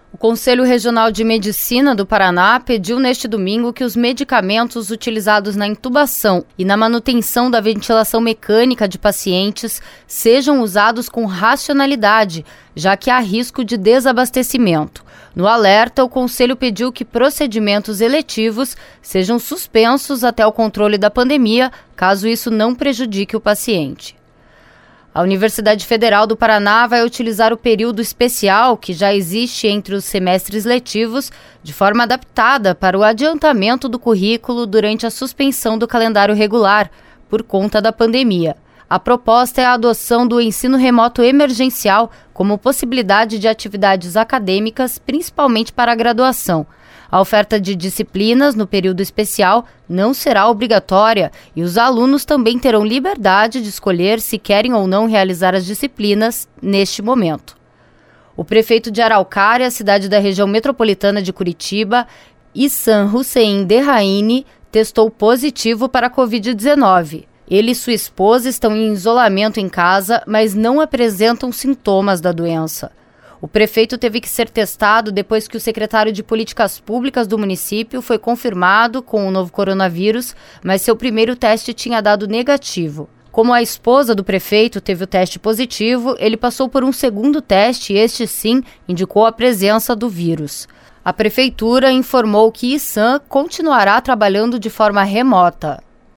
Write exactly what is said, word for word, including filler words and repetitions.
O Conselho Regional de Medicina do Paraná pediu neste domingo que os medicamentos utilizados na intubação e na manutenção da ventilação mecânica de pacientes sejam usados com racionalidade, já que há risco de desabastecimento. No alerta, o Conselho pediu que procedimentos eletivos sejam suspensos até o controle da pandemia, caso isso não prejudique o paciente. A Universidade Federal do Paraná vai utilizar o período especial que já existe entre os semestres letivos de forma adaptada para o adiantamento do currículo durante a suspensão do calendário regular, por conta da pandemia. A proposta é a adoção do ensino remoto emergencial como possibilidade de atividades acadêmicas, principalmente para a graduação. A oferta de disciplinas no período especial não será obrigatória e os alunos também terão liberdade de escolher se querem ou não realizar as disciplinas neste momento. O prefeito de Araucária, cidade da região metropolitana de Curitiba, Ihsan Hussein Derraine, testou positivo para a covid dezenove. Ele e sua esposa estão em isolamento em casa, mas não apresentam sintomas da doença. O prefeito teve que ser testado depois que o secretário de Políticas Públicas do município foi confirmado com o novo coronavírus, mas seu primeiro teste tinha dado negativo. Como a esposa do prefeito teve o teste positivo, ele passou por um segundo teste e este sim indicou a presença do vírus. A prefeitura informou que Ihsan continuará trabalhando de forma remota.